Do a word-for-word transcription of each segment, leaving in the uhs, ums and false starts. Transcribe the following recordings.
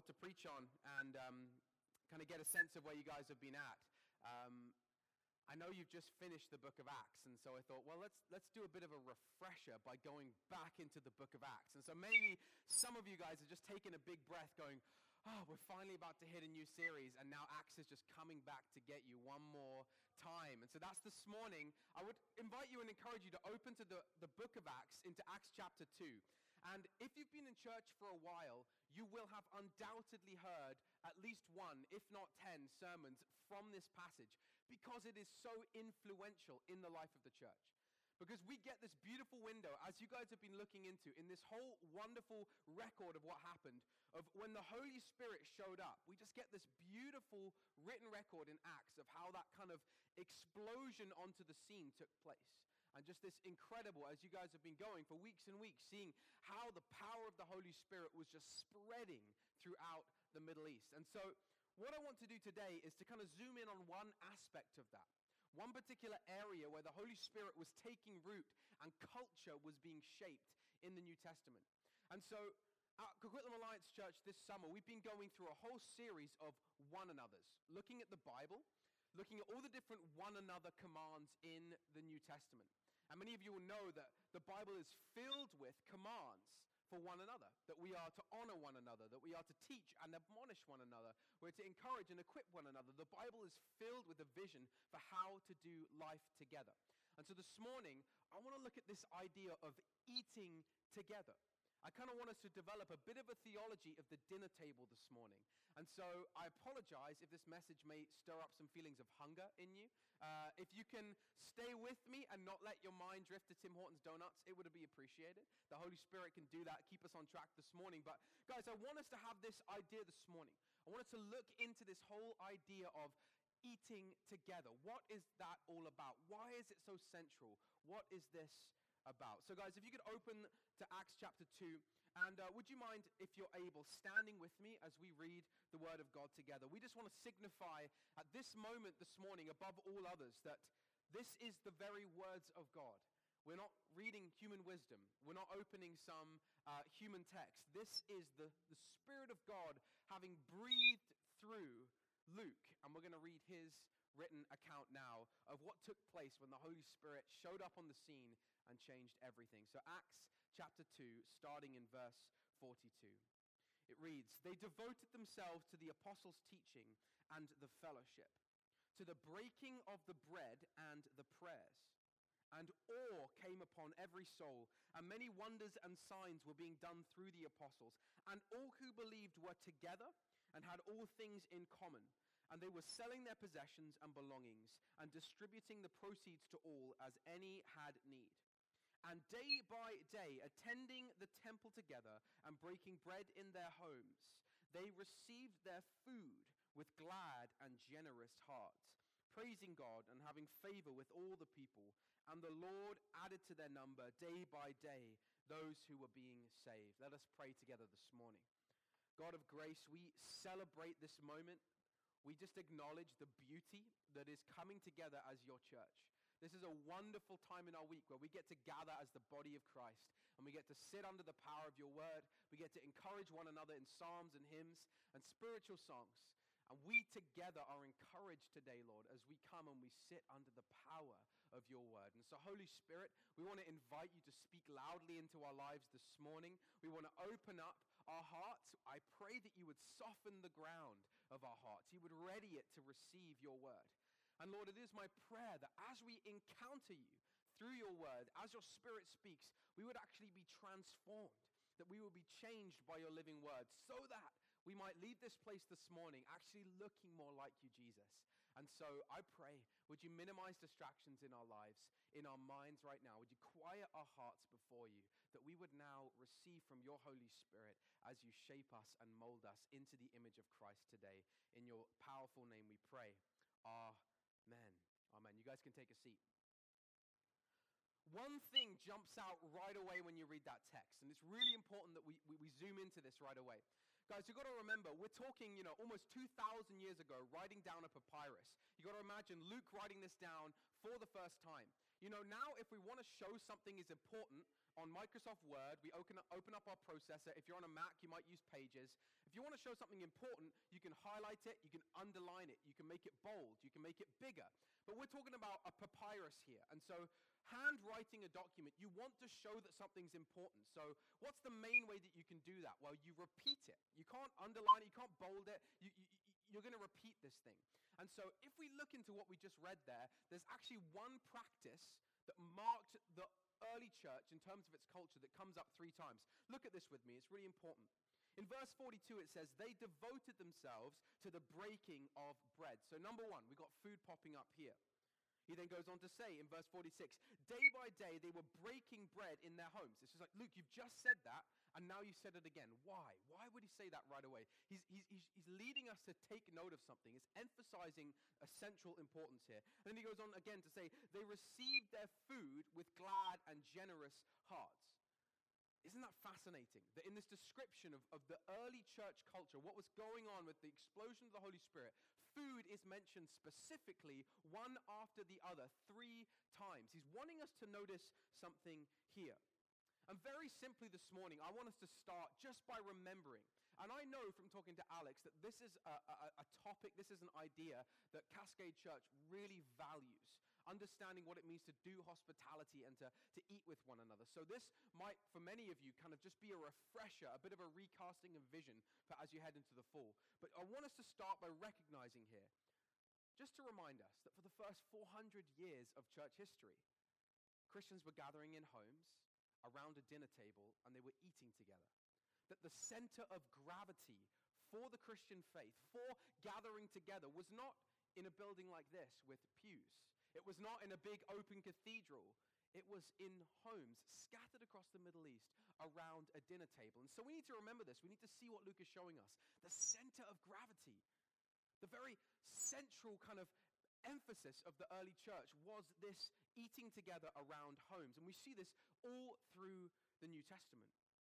what to preach on and um, kind of get a sense of where you guys have been at. Um, I know you've just finished the book of Acts, and so I thought, well, let's let's do a bit of a refresher by going back into the book of Acts. And so maybe some of you guys are just taking a big breath going, oh, we're finally about to hit a new series, and now Acts is just coming back to get you one more time. And so that's this morning. I would invite you and encourage you to open to the, the book of Acts, into Acts chapter two. And if you've been in church for a while, you will have undoubtedly heard at least one, if not ten, sermons from this passage because it is so influential in the life of the church. Because we get this beautiful window, as you guys have been looking into, in this whole wonderful record of what happened, of when the Holy Spirit showed up. We just get this beautiful written record in Acts of how that kind of explosion onto the scene took place. And just this incredible, as you guys have been going for weeks and weeks, seeing how the power of the Holy Spirit was just spreading throughout the Middle East. And so what I want to do today is to kind of zoom in on one aspect of that. One particular area where the Holy Spirit was taking root and culture was being shaped in the New Testament. And so at Coquitlam Alliance Church this summer, we've been going through a whole series of one another's, looking at the Bible, looking at all the different one another commands in the New Testament. And many of you will know that the Bible is filled with commands for one another, that we are to honor one another, that we are to teach and admonish one another, we're to encourage and equip one another. The Bible is filled with a vision for how to do life together. And so this morning, I want to look at this idea of eating together. I kind of want us to develop a bit of a theology of the dinner table this morning. And so I apologize if this message may stir up some feelings of hunger in you. Uh, if you can stay with me and not let your mind drift to Tim Hortons Donuts, it would be appreciated. The Holy Spirit can do that, keep us on track this morning. But guys, I want us to have this idea this morning. I want us to look into this whole idea of eating together. What is that all about? Why is it so central? What is this about? So guys, if you could open to Acts chapter two, and uh, would you mind, if you're able, standing with me as we read the Word of God together? We just want to signify at this moment this morning, above all others, that this is the very words of God. We're not reading human wisdom. We're not opening some uh, human text. This is the, the Spirit of God having breathed through Luke, and we're going to read his written account now of what took place when the Holy Spirit showed up on the scene and changed everything. So Acts chapter two, starting in verse forty-two. It reads, "They devoted themselves to the apostles' teaching and the fellowship, to the breaking of the bread and the prayers. And awe came upon every soul, and many wonders and signs were being done through the apostles. And all who believed were together and had all things in common. And they were selling their possessions and belongings and distributing the proceeds to all as any had need. And day by day, attending the temple together and breaking bread in their homes, they received their food with glad and generous hearts, praising God and having favor with all the people. And the Lord added to their number day by day those who were being saved." Let us pray together this morning. God of grace, we celebrate this moment. We just acknowledge the beauty that is coming together as your church. This is a wonderful time in our week where we get to gather as the body of Christ, and we get to sit under the power of your word. We get to encourage one another in psalms and hymns and spiritual songs. And we together are encouraged today, Lord, as we come and we sit under the power of your word. And so, Holy Spirit, we want to invite you to speak loudly into our lives this morning. We want to open up our hearts. I pray that you would soften the ground of our hearts. You would ready it to receive your word. And Lord, it is my prayer that as we encounter you through your word, as your Spirit speaks, we would actually be transformed, that we will be changed by your living word, so that we might leave this place this morning actually looking more like you, Jesus. And so I pray, would you minimize distractions in our lives, in our minds right now? Would you quiet our hearts before you, that we would now receive from your Holy Spirit as you shape us and mold us into the image of Christ today. In your powerful name we pray. Amen. Amen. You guys can take a seat. One thing jumps out right away when you read that text, and it's really important that we, we, we zoom into this right away. Guys, you've got to remember, we're talking, you know, almost two thousand years ago, writing down a papyrus. You've got to imagine Luke writing this down for the first time. You know, now if we want to show something is important on Microsoft Word, we open up, open up our processor. If you're on a Mac, you might use Pages. If If you want to show something important, you can highlight it, you can underline it, you can make it bold, you can make it bigger. But we're talking about a papyrus here. And so handwriting a document, you want to show that something's important. So what's the main way that you can do that? Well, you repeat it. You can't underline it, you can't bold it. You, you, you're going to repeat this thing. And so if we look into what we just read there, there's actually one practice that marked the early church in terms of its culture that comes up three times. Look at this with me. It's really important. In verse forty-two, it says, they devoted themselves to the breaking of bread. So number one, we got food popping up here. He then goes on to say in verse forty-six, day by day they were breaking bread in their homes. It's just like, Luke, you've just said that, and now you said it again. Why? Why would he say that right away? He's, he's, he's, he's leading us to take note of something. It's emphasizing a central importance here. And then he goes on again to say, they received their food with glad and generous hearts. Isn't that fascinating? That in this description of, of the early church culture, what was going on with the explosion of the Holy Spirit, food is mentioned specifically one after the other three times. He's wanting us to notice something here. And very simply this morning, I want us to start just by remembering. And I know from talking to Alex that this is a, a, a topic, this is an idea that Cascade Church really values. Understanding what it means to do hospitality and to, to eat with one another. So this might, for many of you, kind of just be a refresher, a bit of a recasting of vision for as you head into the fall. But I want us to start by recognizing here, just to remind us that for the first four hundred years of church history, Christians were gathering in homes around a dinner table and they were eating together. That the center of gravity for the Christian faith, for gathering together, was not in a building like this with pews. It was not in a big open cathedral. It was in homes scattered across the Middle East around a dinner table. And so we need to remember this. We need to see what Luke is showing us. The center of gravity, the very central kind of emphasis of the early church was this eating together around homes. And we see this all through the New Testament.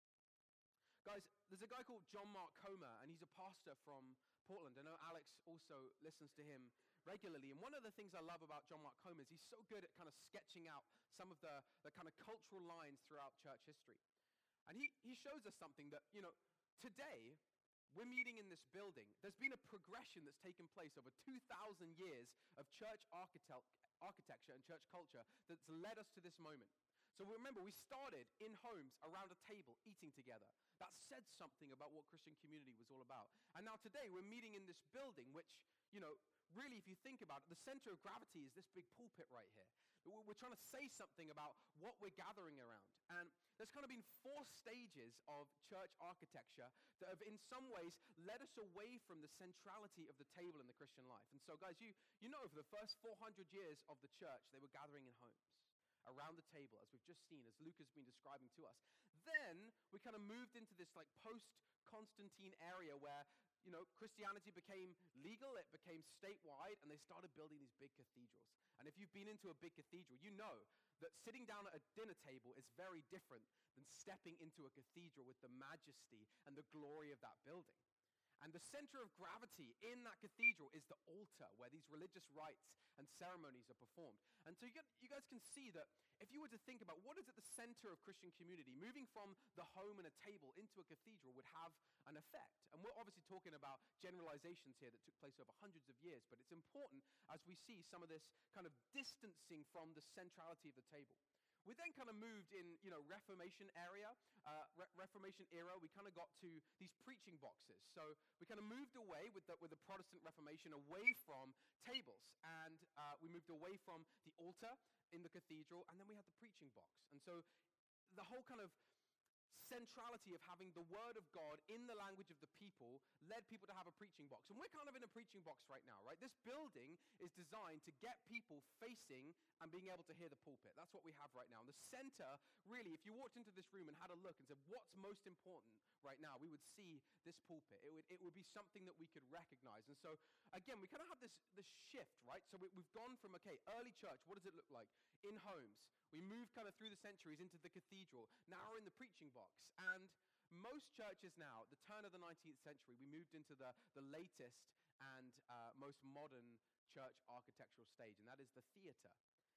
Guys, there's a guy called John Mark Comer, and he's a pastor from Portland. I know Alex also listens to him regularly. And one of the things I love about John Mark Comer is he's so good at kind of sketching out some of the, the kind of cultural lines throughout church history. And he, he shows us something that, you know, today we're meeting in this building. There's been a progression that's taken place over two thousand years of church architect, architecture and church culture that's led us to this moment. So remember, we started in homes around a table eating together. That said something about what Christian community was all about. And now today we're meeting in this building, which, you know, really, if you think about it, the center of gravity is this big pulpit right here. We're trying to say something about what we're gathering around. And there's kind of been four stages of church architecture that have in some ways led us away from the centrality of the table in the Christian life. And so guys, you, you know, for the first four hundred years of the church, they were gathering in homes around the table, as we've just seen, as Luke has been describing to us. Then we kind of moved into this like post-Constantine area where, you know, Christianity became legal, it became statewide, and they started building these big cathedrals. And if you've been into a big cathedral, you know that sitting down at a dinner table is very different than stepping into a cathedral with the majesty and the glory of that building. And the center of gravity in that cathedral is the altar where these religious rites and ceremonies are performed. And so you, get, you guys can see that if you were to think about what is at the center of Christian community, moving from the home and a table into a cathedral would have an effect. And we're obviously talking about generalizations here that took place over hundreds of years, but it's important as we see some of this kind of distancing from the centrality of the table. We then kind of moved in, you know, Reformation area, uh, Re- Reformation era. We kind of got to these preaching boxes. So we kind of moved away with the, with the Protestant Reformation away from tables. And uh, we moved away from the altar in the cathedral. And then we had the preaching box. And so the whole kind of centrality of having the word of God in the language of the people led people to have a preaching box. And we're kind of in a preaching box right now, right? This building is designed to get people facing and being able to hear the pulpit. That's what we have right now. And the center, really, if you walked into this room and had a look and said, what's most important right now, we would see this pulpit. It would, it would be something that we could recognize. And so, again, we kind of have this, this shift, right? So we, we've gone from, okay, early church, what does it look like? In homes. We moved kind of through the centuries into the cathedral. Now we're in the preaching box. And most churches now, the turn of the nineteenth century, we moved into the, the latest and uh, most modern church architectural stage, and that is the theater.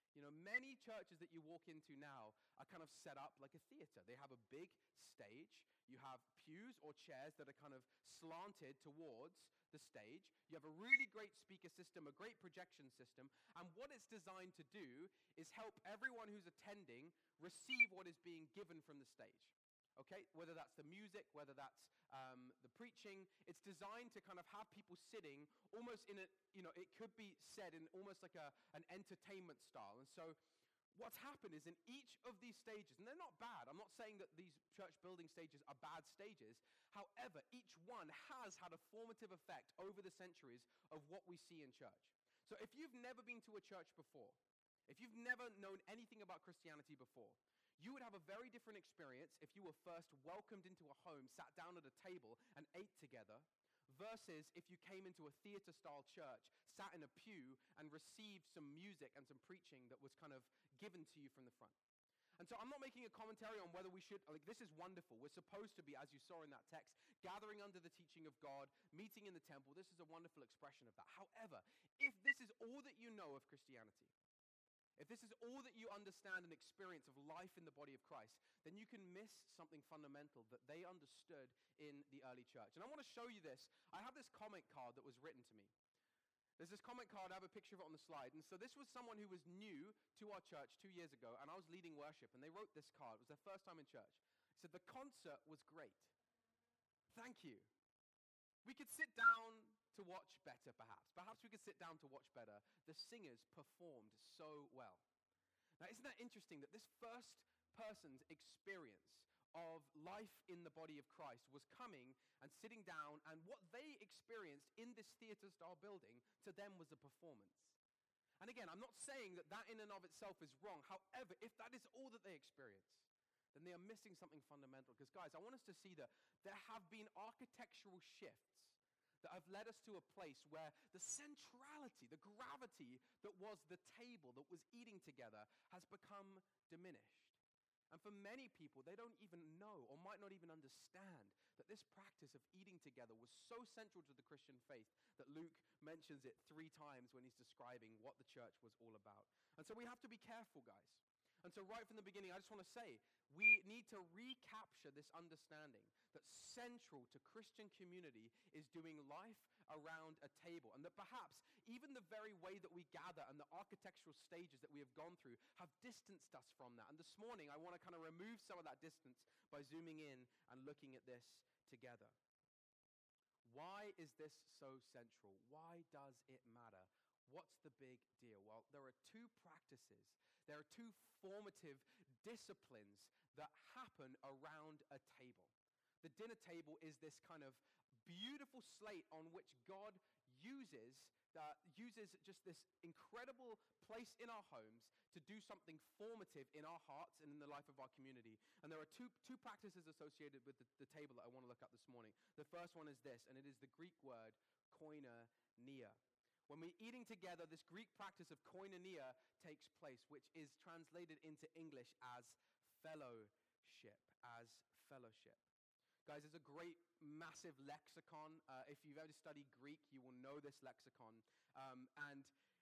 You know, many churches that you walk into now are kind of set up like a theater. They have a big stage. You have pews or chairs that are kind of slanted towards the stage. You have a really great speaker system, a great projection system. And what it's designed to do is help everyone who's attending receive what is being given from the stage. Okay, whether that's the music, whether that's um, the preaching, it's designed to kind of have people sitting almost in a, you know, it could be said in almost like a, an entertainment style. And so what's happened is in each of these stages, and they're not bad, I'm not saying that these church building stages are bad stages, however, each one has had a formative effect over the centuries of what we see in church. So if you've never been to a church before, if you've never known anything about Christianity before, you would have a very different experience if you were first welcomed into a home, sat down at a table, and ate together, versus if you came into a theater-style church, sat in a pew, and received some music and some preaching that was kind of given to you from the front. And so I'm not making a commentary on whether we should, like, this is wonderful. We're supposed to be, as you saw in that text, gathering under the teaching of God, meeting in the temple. This is a wonderful expression of that. However, if this is all that you know of Christianity, if this is all that you understand and experience of life in the body of Christ, then you can miss something fundamental that they understood in the early church. And I want to show you this. I have this comment card that was written to me. There's this comment card, I have a picture of it on the slide. And so this was someone who was new to our church two years ago, and I was leading worship, and they wrote this card. It was their first time in church. It said, "The concert was great. Thank you. We could sit down to watch better, perhaps. Perhaps we could sit down to watch better. The singers performed so well." Now, isn't that interesting that this first person's experience of life in the body of Christ was coming and sitting down, and what they experienced in this theater-style building to them was a performance. And again, I'm not saying that that in and of itself is wrong. However, if that is all that they experience, then they are missing something fundamental. Because guys, I want us to see that there have been architectural shifts that have led us to a place where the centrality, the gravity that was the table that was eating together has become diminished. And for many people, they don't even know or might not even understand that this practice of eating together was so central to the Christian faith that Luke mentions it three times when he's describing what the church was all about. And so we have to be careful, guys. And so right from the beginning, I just want to say, we need to recapture this understanding that central to Christian community is doing life around a table. And that perhaps even the very way that we gather and the architectural stages that we have gone through have distanced us from that. And this morning, I want to kind of remove some of that distance by zooming in and looking at this together. Why is this so central? Why does it matter? What's the big deal? Well, there are two practices. There are two formative disciplines that happen around a table. The dinner table is this kind of beautiful slate on which God uses, uh, uses just this incredible place in our homes to do something formative in our hearts and in the life of our community. And there are two, two practices associated with the, the table that I want to look at this morning. The first one is this, and it is the Greek word koinonia. When we're eating together, this Greek practice of koinonia takes place, which is translated into English as fellowship, as fellowship. Guys, there's a great, massive lexicon. Uh, if you've ever studied Greek, you will know this lexicon. Um, and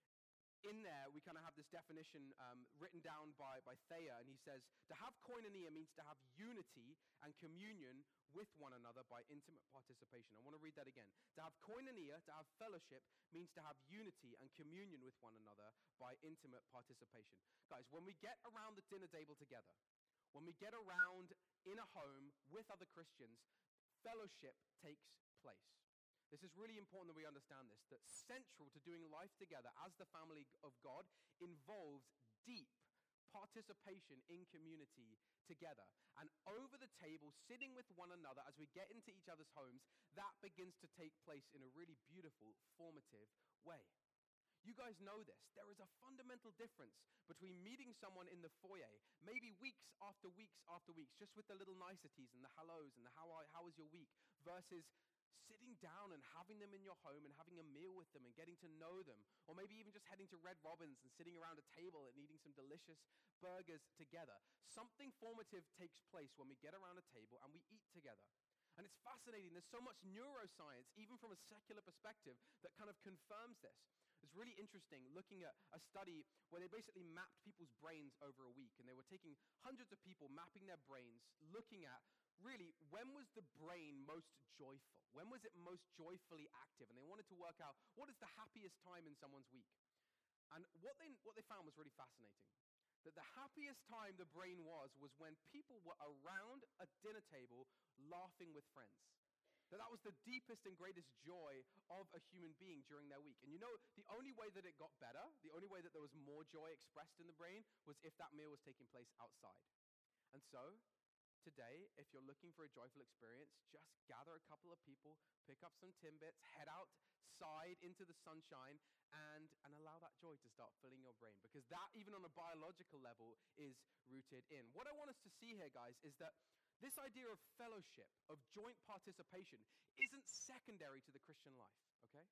in there, we kind of have this definition um, written down by, by Thayer, and he says, to have koinonia means to have unity and communion with one another by intimate participation. I want to read that again. To have koinonia, to have fellowship, means to have unity and communion with one another by intimate participation. Guys, when we get around the dinner table together, when we get around in a home with other Christians, fellowship takes place. This is really important that we understand this, that central to doing life together as the family of God involves deep participation in community together. And over the table, sitting with one another as we get into each other's homes, that begins to take place in a really beautiful, formative way. You guys know this. There is a fundamental difference between meeting someone in the foyer, maybe weeks after weeks after weeks, just with the little niceties and the hellos and the how, are, how was your week, versus sitting down and having them in your home and having a meal with them and getting to know them, or maybe even just heading to Red Robin's and sitting around a table and eating some delicious burgers together. Something formative takes place when we get around a table and we eat together. And it's fascinating. There's so much neuroscience, even from a secular perspective, that kind of confirms this. It's really interesting looking at a study where they basically mapped people's brains over a week, and they were taking hundreds of people, mapping their brains, looking at really when was the brain most joyful? When was it most joyfully active? And they wanted to work out what is the happiest time in someone's week. And what they, what they found was really fascinating. That the happiest time the brain was was when people were around a dinner table laughing with friends. That that was the deepest and greatest joy of a human being during their week. And you know, the only way that it got better, the only way that there was more joy expressed in the brain was if that meal was taking place outside. And so, today, if you're looking for a joyful experience, just gather a couple of people, pick up some Timbits, head outside into the sunshine, and, and allow that joy to start filling your brain. Because that, even on a biological level, is rooted in. What I want us to see here, guys, is that this idea of fellowship, of joint participation, isn't secondary to the Christian life, okay?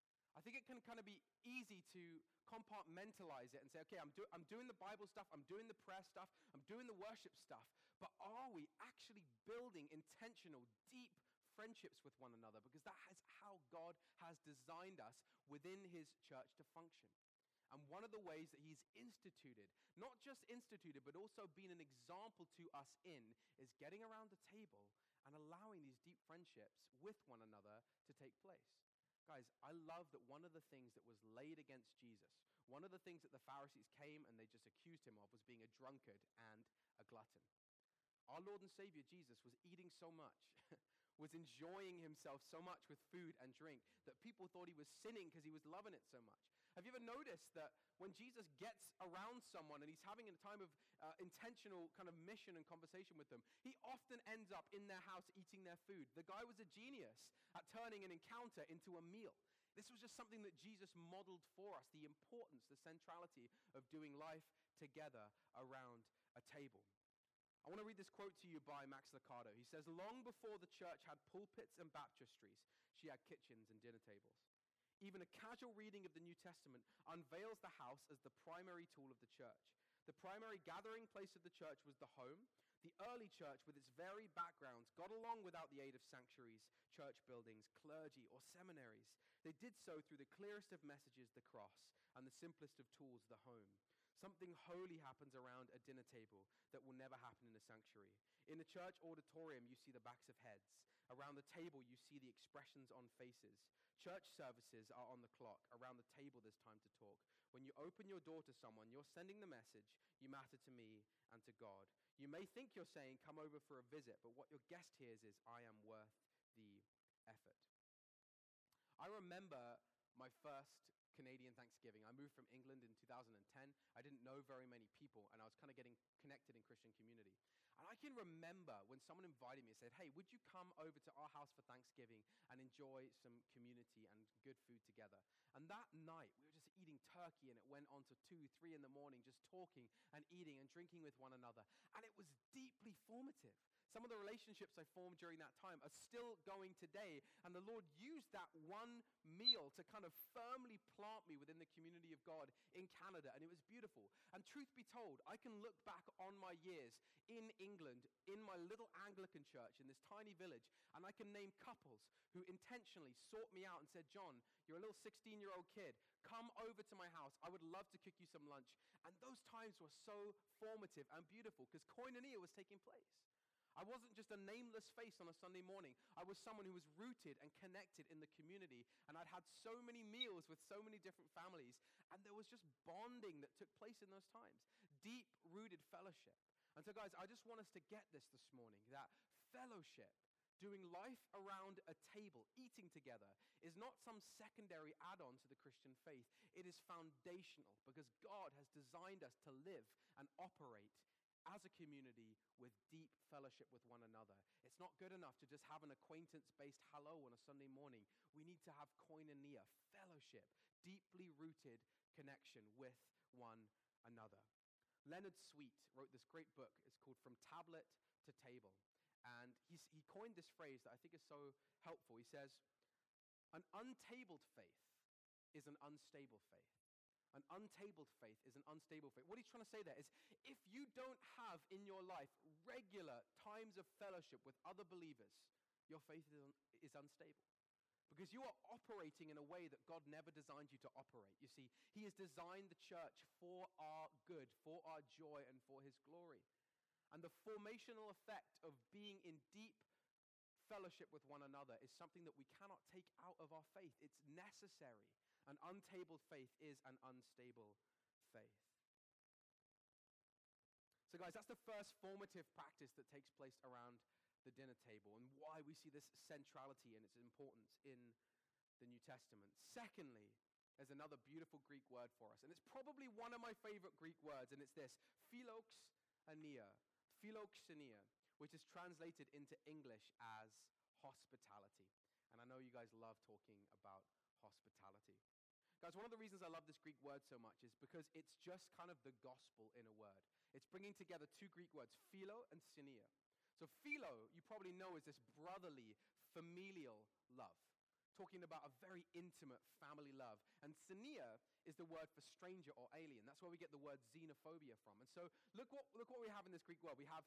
I think it can kind of be easy to compartmentalize it and say, okay, I'm, do- I'm doing the Bible stuff, I'm doing the prayer stuff, I'm doing the worship stuff, but are we actually building intentional, deep friendships with one another? Because that is how God has designed us within his church to function. And one of the ways that he's instituted, not just instituted, but also been an example to us in, is getting around the table and allowing these deep friendships with one another to take place. Guys, I love that one of the things that was laid against Jesus, one of the things that the Pharisees came and they just accused him of, was being a drunkard and a glutton. Our Lord and Savior Jesus was eating so much, was enjoying himself so much with food and drink, that people thought he was sinning because he was loving it so much. Have you ever noticed that when Jesus gets around someone and he's having a time of uh, intentional kind of mission and conversation with them, he often ends up in their house eating their food? The guy was a genius at turning an encounter into a meal. This was just something that Jesus modeled for us, the importance, the centrality of doing life together around a table. I want to read this quote to you by Max Lucado. He says, "Long before the church had pulpits and baptistries, she had kitchens and dinner tables. Even a casual reading of the New Testament unveils the house as the primary tool of the church. The primary gathering place of the church was the home. The early church, with its varied backgrounds, got along without the aid of sanctuaries, church buildings, clergy, or seminaries. They did so through the clearest of messages, the cross, and the simplest of tools, the home. Something holy happens around a dinner table that will never happen in a sanctuary. In the church auditorium, you see the backs of heads. Around the table, you see the expressions on faces. Church services are on the clock. Around the table, there's time to talk. When you open your door to someone, you're sending the message, you matter to me and to God. You may think you're saying, come over for a visit, but what your guest hears is, I am worth the effort." I remember my first Canadian Thanksgiving. I moved from England in two thousand ten. I didn't know very many people, and I was kind of getting connected in Christian community. And I can remember when someone invited me and said, hey, would you come over to our house for Thanksgiving and enjoy some community and good food together? And that night, we were just eating turkey, and it went on to two, three in the morning, just talking and eating and drinking with one another. And it was deeply formative. Some of the relationships I formed during that time are still going today, and the Lord used that one meal to kind of firmly plant me within the community of God in Canada, and it was beautiful. And truth be told, I can look back on my years in England, in my little Anglican church in this tiny village, and I can name couples who intentionally sought me out and said, John, you're a little sixteen-year-old kid, come over to my house, I would love to cook you some lunch. And those times were so formative and beautiful because koinonia was taking place. I wasn't just a nameless face on a Sunday morning. I was someone who was rooted and connected in the community, and I'd had so many meals with so many different families, and there was just bonding that took place in those times, deep-rooted fellowship. And so, guys, I just want us to get this this morning, that fellowship, doing life around a table, eating together, is not some secondary add-on to the Christian faith. It is foundational because God has designed us to live and operate as a community with deep fellowship with one another. It's not good enough to just have an acquaintance-based hello on a Sunday morning. We need to have koinonia, fellowship, deeply rooted connection with one another. Leonard Sweet wrote this great book. It's called From Tablet to Table. And he's, he coined this phrase that I think is so helpful. He says, an untabled faith is an unstable faith. An untabled faith is an unstable faith. What he's trying to say there is, if you don't have in your life regular times of fellowship with other believers, your faith is, un- is unstable. because you are operating in a way that God never designed you to operate. You see, he has designed the church for our good, for our joy, and for his glory. And the formational effect of being in deep fellowship with one another is something that we cannot take out of our faith. It's necessary. An untabled faith is an unstable faith. So guys, that's the first formative practice that takes place around the dinner table, and why we see this centrality and its importance in the New Testament. Secondly, there's another beautiful Greek word for us, and it's probably one of my favorite Greek words, and it's this, philoxenia, philoxenia, which is translated into English as hospitality. And I know you guys love talking about hospitality. Guys, one of the reasons I love this Greek word so much is because it's just kind of the gospel in a word. It's bringing together two Greek words, philo and synia. So philo, you probably know, is this brotherly, familial love, talking about a very intimate family love. And synia is the word for stranger or alien. That's where we get the word xenophobia from. And so look what, look what we have in this Greek word. We have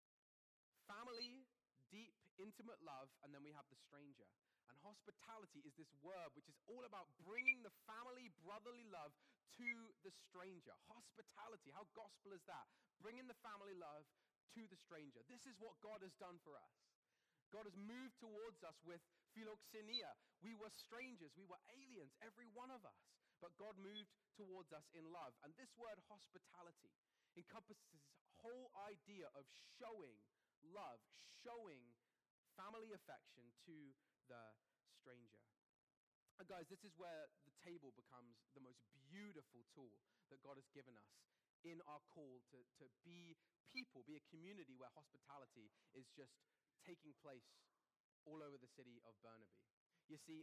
family, deep, intimate love, and then we have the stranger. And hospitality is this word which is all about bringing the family, brotherly love to the stranger. Hospitality, how gospel is that? Bringing the family love to the stranger. This is what God has done for us. God has moved towards us with philoxenia. We were strangers, we were aliens, every one of us. But God moved towards us in love. And this word hospitality encompasses this whole idea of showing love, showing family affection to the stranger. And guys, this is where the table becomes the most beautiful tool that God has given us in our call to, to be people, be a community where hospitality is just taking place all over the city of Burnaby. You see,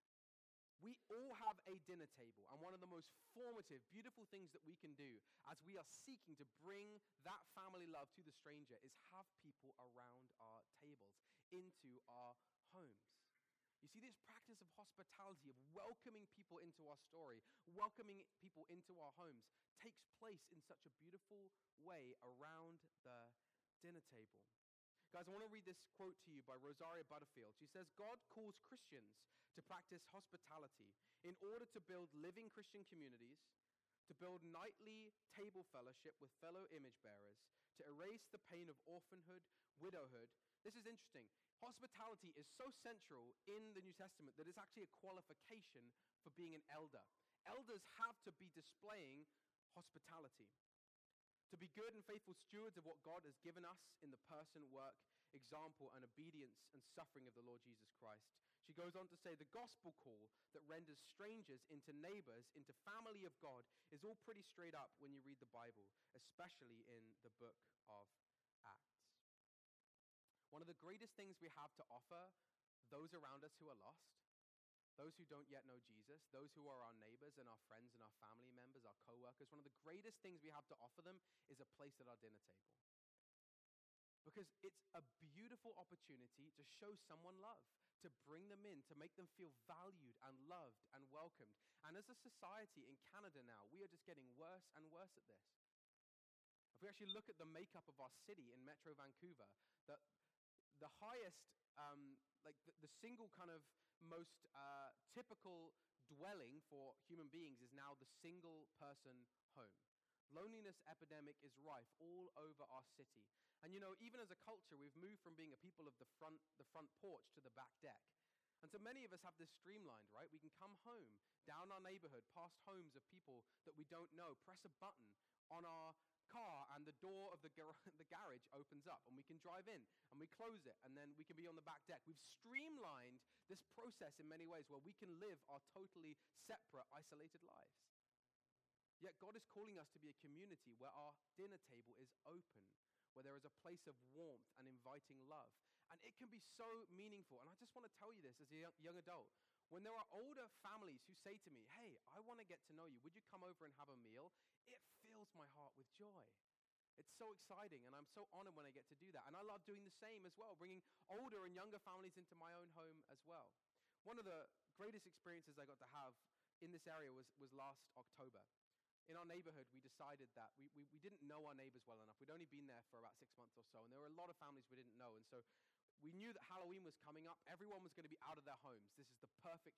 we all have a dinner table, and one of the most formative, beautiful things that we can do as we are seeking to bring that family love to the stranger is have people around our tables, into our homes. You see, this practice of hospitality, of welcoming people into our story, welcoming people into our homes, takes place in such a beautiful way around the dinner table. Guys, I want to read this quote to you by Rosaria Butterfield. She says, God calls Christians to practice hospitality in order to build living Christian communities, to build nightly table fellowship with fellow image bearers, to erase the pain of orphanhood, widowhood. This is interesting. Hospitality is so central in the New Testament that it's actually a qualification for being an elder. Elders have to be displaying hospitality, to be good and faithful stewards of what God has given us in the person, work, example, and obedience and suffering of the Lord Jesus Christ. She goes on to say, the gospel call that renders strangers into neighbors, into family of God, is all pretty straight up when you read the Bible, especially in the book of Acts. One of the greatest things we have to offer those around us who are lost, those who don't yet know Jesus, those who are our neighbors and our friends and our family members, our co-workers, one of the greatest things we have to offer them is a place at our dinner table. Because it's a beautiful opportunity to show someone love, to bring them in, to make them feel valued and loved and welcomed. And as a society in Canada now, we are just getting worse and worse at this. If we actually look at the makeup of our city in Metro Vancouver, the, the highest, um, like the, the single kind of most uh, typical dwelling for human beings is now the single person home. Loneliness epidemic is rife all over our city. And you know, even as a culture, we've moved from being a people of the front, the front porch to the back deck. And so many of us have this streamlined, right? We can come home, down our neighborhood, past homes of people that we don't know, press a button on our car, and the door of the, gar- the garage opens up, and we can drive in, and we close it, and then we can be on the back deck. We've streamlined this process in many ways where we can live our totally separate, isolated lives. Yet God is calling us to be a community where our dinner table is open, where there is a place of warmth and inviting love. And it can be so meaningful. And I just want to tell you this as a young adult. When there are older families who say to me, hey, I want to get to know you. Would you come over and have a meal? It fills my heart with joy. It's so exciting, and I'm so honored when I get to do that. And I love doing the same as well, bringing older and younger families into my own home as well. One of the greatest experiences I got to have in this area was, was last October. In our neighborhood, we decided that we, we, we didn't know our neighbors well enough. We'd only been there for about six months or so, and there were a lot of families we didn't know. And so we knew that Halloween was coming up. Everyone was going to be out of their homes. This is the perfect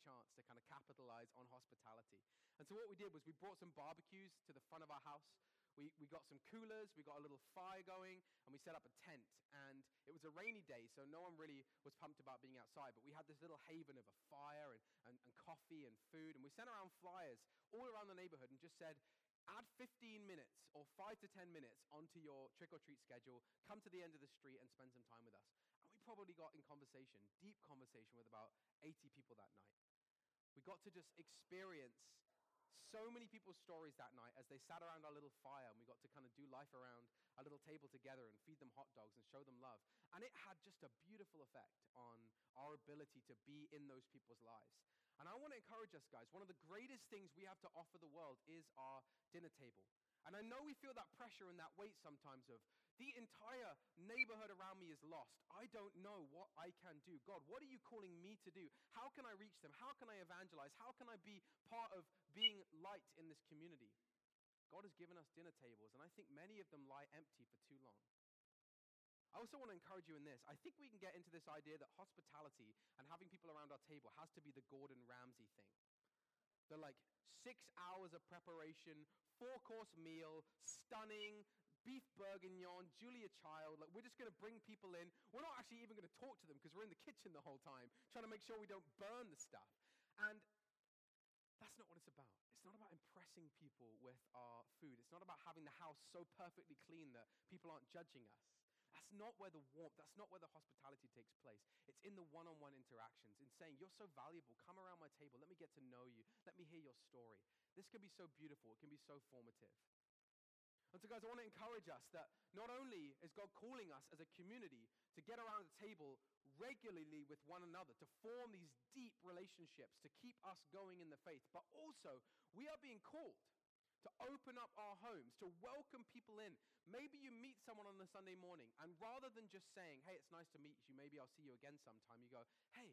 chance to kind of capitalize on hospitality. And so what we did was we brought some barbecues to the front of our house. We, we got some coolers, we got a little fire going, and we set up a tent. And it was a rainy day, so no one really was pumped about being outside. But we had this little haven of a fire and, and, and coffee and food. And we sent around flyers all around the neighborhood and just said, add fifteen minutes or five to ten minutes onto your trick-or-treat schedule. Come to the end of the street and spend some time with us. And we probably got in conversation, deep conversation with about eighty people that night. We got to just experience so many people's stories that night as they sat around our little fire, and we got to kind of do life around our little table together and feed them hot dogs and show them love. And it had just a beautiful effect on our ability to be in those people's lives. And I want to encourage us, guys, one of the greatest things we have to offer the world is our dinner table. And I know we feel that pressure and that weight sometimes of the entire neighborhood around me is lost. I don't know what I can do. God, what are you calling me to do? How can I reach them? How can I evangelize? How can I be part of being light in this community? God has given us dinner tables, and I think many of them lie empty for too long. I also want to encourage you in this. I think we can get into this idea that hospitality and having people around our table has to be the Gordon Ramsay thing. The like six hours of preparation, four-course meal, stunning, beef bourguignon, Julia Child. Like, we're just going to bring people in. We're not actually even going to talk to them because we're in the kitchen the whole time, trying to make sure we don't burn the stuff. And that's not what it's about. It's not about impressing people with our food. It's not about having the house so perfectly clean that people aren't judging us. That's not where the warmth, that's not where the hospitality takes place. It's in the one-on-one interactions, in saying, you're so valuable, come around my table, let me get to know you, let me hear your story. This can be so beautiful, it can be so formative. And so guys, I want to encourage us that not only is God calling us as a community to get around the table regularly with one another, to form these deep relationships, to keep us going in the faith, but also we are being called to open up our homes, to welcome people in. Maybe you meet someone on a Sunday morning, and rather than just saying, hey, it's nice to meet you, maybe I'll see you again sometime, you go, hey,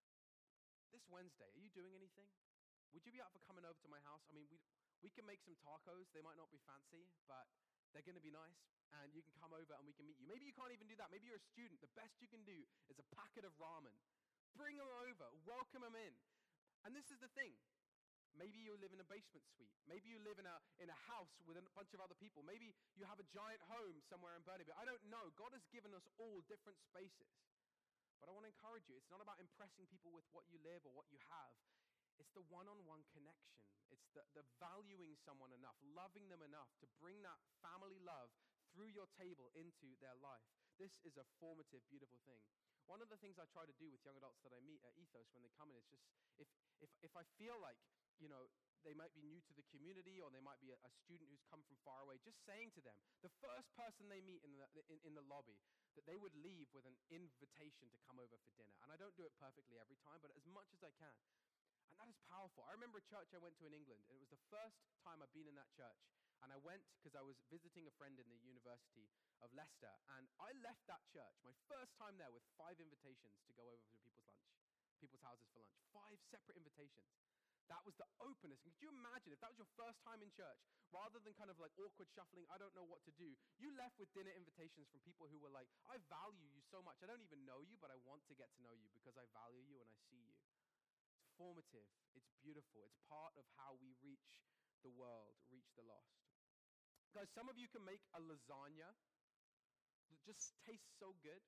this Wednesday, are you doing anything? Would you be up for coming over to my house? I mean, we we can make some tacos. They might not be fancy, but they're going to be nice, and you can come over and we can meet you. Maybe you can't even do that. Maybe you're a student. The best you can do is a packet of ramen. Bring them over. Welcome them in. And this is the thing. Maybe you live in a basement suite. Maybe you live in a in a house with a bunch of other people. Maybe you have a giant home somewhere in Burnaby. I don't know. God has given us all different spaces. But I want to encourage you. It's not about impressing people with what you live or what you have. It's the one-on-one connection. It's the, the valuing someone enough, loving them enough to bring that family love through your table into their life. This is a formative, beautiful thing. One of the things I try to do with young adults that I meet at Ethos when they come in is just, if if if I feel like, you know, they might be new to the community or they might be a, a student who's come from far away, just saying to them, the first person they meet in the, in, in the lobby, that they would leave with an invitation to come over for dinner. And I don't do it perfectly every time, but as much as I can. And that is powerful. I remember a church I went to in England, and it was the first time I've been in that church. And I went because I was visiting a friend in the University of Leicester, and I left that church, my first time there, with five invitations to go over to people's lunch, people's houses for lunch. Five separate invitations. That was the openness. And could you imagine if that was your first time in church, rather than kind of like awkward shuffling, I don't know what to do, you left with dinner invitations from people who were like, I value you so much. I don't even know you, but I want to get to know you because I value you and I see you. It's formative. It's beautiful. It's part of how we reach the world, reach the lost. Guys, some of you can make a lasagna that just tastes so good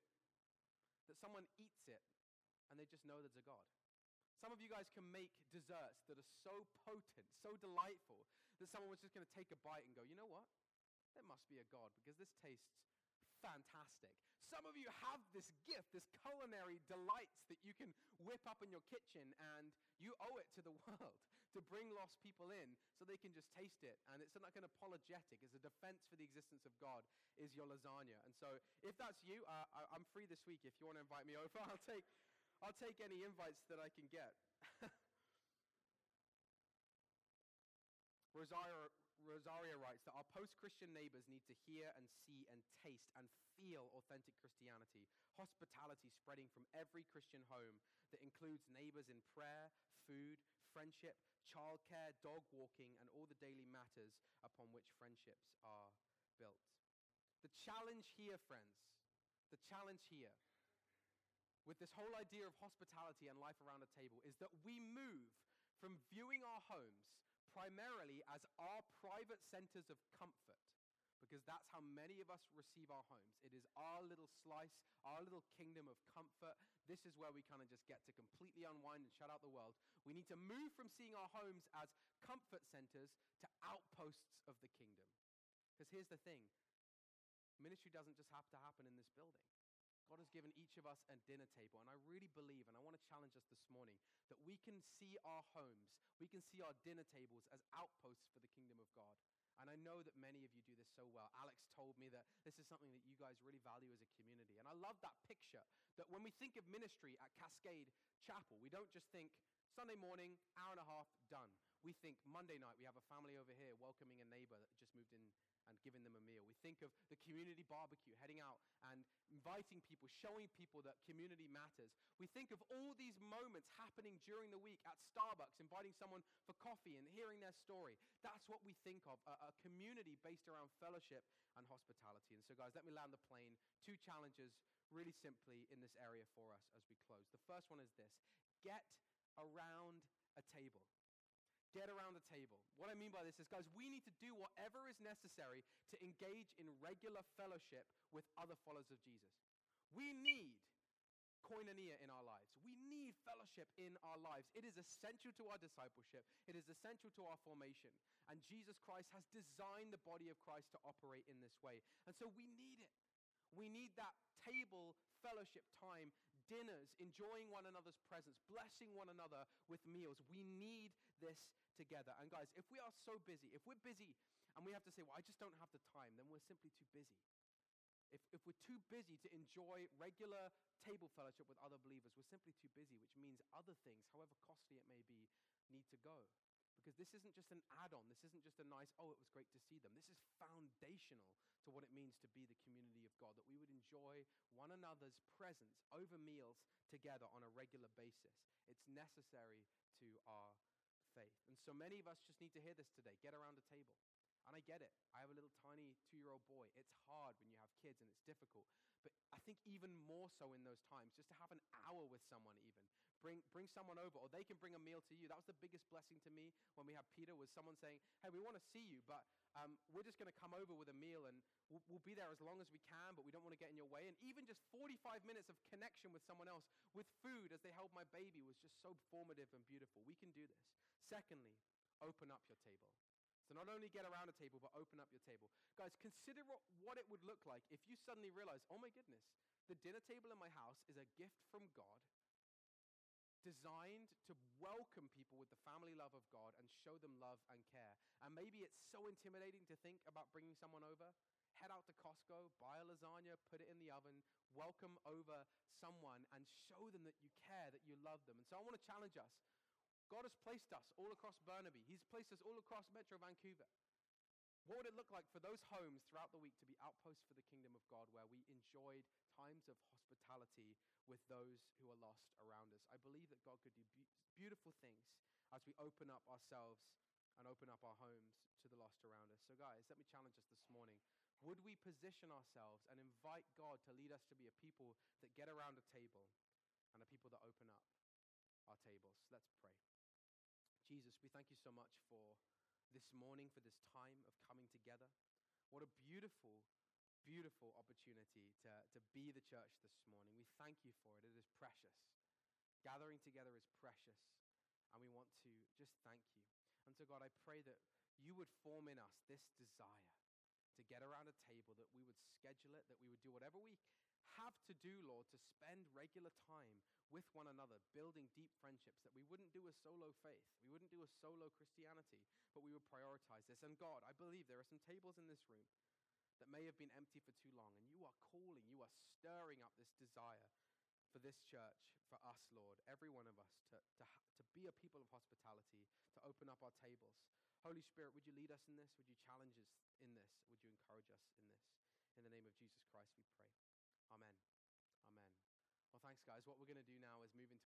that someone eats it and they just know there's a God. Some of you guys can make desserts that are so potent, so delightful, that someone was just going to take a bite and go, you know what? There must be a God because this tastes fantastic. Some of you have this gift, this culinary delights that you can whip up in your kitchen, and you owe it to the world to bring lost people in so they can just taste it. And it's like an apologetic, it's a defense for the existence of God, is your lasagna. And so if that's you, uh, I, I'm free this week. If you want to invite me over, I'll take... I'll take any invites that I can get. Rosaria, Rosaria writes that our post-Christian neighbors need to hear and see and taste and feel authentic Christianity, hospitality spreading from every Christian home that includes neighbors in prayer, food, friendship, childcare, dog walking, and all the daily matters upon which friendships are built. The challenge here, friends, the challenge here, with this whole idea of hospitality and life around a table is that we move from viewing our homes primarily as our private centers of comfort, because that's how many of us receive our homes. It is our little slice, our little kingdom of comfort. This is where we kind of just get to completely unwind and shut out the world. We need to move from seeing our homes as comfort centers to outposts of the kingdom. Because here's the thing, ministry doesn't just have to happen in this building. God has given each of us a dinner table, and I really believe, and I want to challenge us this morning, that we can see our homes, we can see our dinner tables as outposts for the kingdom of God. And I know that many of you do this so well. Alex told me that this is something that you guys really value as a community. And I love that picture, that when we think of ministry at Cascade Chapel, we don't just think Sunday morning, hour and a half, done. We think Monday night, we have a family over here welcoming a neighbor that just moved in and giving them a meal. We think of the community barbecue, heading out and inviting people, showing people that community matters. We think of all these moments happening during the week at Starbucks, inviting someone for coffee and hearing their story. That's what we think of, a, a community based around fellowship and hospitality. And so guys, let me land the plane. Two challenges really simply in this area for us as we close. The first one is this: get around a table. Get around a table. What I mean by this is, guys, we need to do whatever is necessary to engage in regular fellowship with other followers of Jesus. We need koinonia in our lives. We need fellowship in our lives. It is essential to our discipleship. It is essential to our formation. And Jesus Christ has designed the body of Christ to operate in this way. And so we need it. We need that table fellowship time, dinners, enjoying one another's presence, blessing one another with meals. We need this together. And guys, if we are so busy, if we're busy and we have to say, well, I just don't have the time, then we're simply too busy. If, if we're too busy to enjoy regular table fellowship with other believers, we're simply too busy, which means other things, however costly it may be, need to go. Because this isn't just an add-on. This isn't just a nice, oh, it was great to see them. This is foundational to what it means to be the community of God, that we would enjoy one another's presence over meals together on a regular basis. It's necessary to our faith. And so many of us just need to hear this today. Get around a table. And I get it. I have a little tiny two-year-old boy. It's hard when you have kids and it's difficult. But I think even more so in those times, just to have an hour with someone even. Bring bring someone over, or they can bring a meal to you. That was the biggest blessing to me when we had Peter, was someone saying, hey, we want to see you, but um, we're just going to come over with a meal, and we'll, we'll be there as long as we can, but we don't want to get in your way. And even just forty-five minutes of connection with someone else with food as they held my baby was just so formative and beautiful. We can do this. Secondly, open up your table. So not only get around a table, but open up your table. Guys, consider what it would look like if you suddenly realize, oh my goodness, the dinner table in my house is a gift from God, designed to welcome people with the family love of God and show them love and care. And maybe it's so intimidating to think about bringing someone over. Head out to Costco, buy a lasagna, put it in the oven, welcome over someone and show them that you care, that you love them. And so I want to challenge us. God has placed us all across Burnaby. He's placed us all across Metro Vancouver. What would it look like for those homes throughout the week to be outposts for the kingdom of God, where we enjoyed times of hospitality with those who are lost around us? I believe that God could do be- beautiful things as we open up ourselves and open up our homes to the lost around us. So guys, let me challenge us this morning. Would we position ourselves and invite God to lead us to be a people that get around a table and a people that open up our tables? Let's pray. Jesus, we thank you so much for this morning, for this time of coming together. What a beautiful, beautiful opportunity to, to be the church this morning. We thank you for it. It is precious. Gathering together is precious, and we want to just thank you. And so, God, I pray that you would form in us this desire to get around a table, that we would schedule it, that we would do whatever we have to do, Lord, to spend regular time with one another, building deep friendships, that we wouldn't do a solo faith, we wouldn't do a solo Christianity, but we would prioritize this. And God, I believe there are some tables in this room that may have been empty for too long, and you are calling, you are stirring up this desire for this church, for us, Lord, every one of us, to, to, to be a people of hospitality, to open up our tables. Holy Spirit, would you lead us in this? Would you challenge us in this? Would you encourage us in this? In the name of Jesus Christ, we pray. Amen. Amen. Well, thanks, guys. What we're going to do now is move into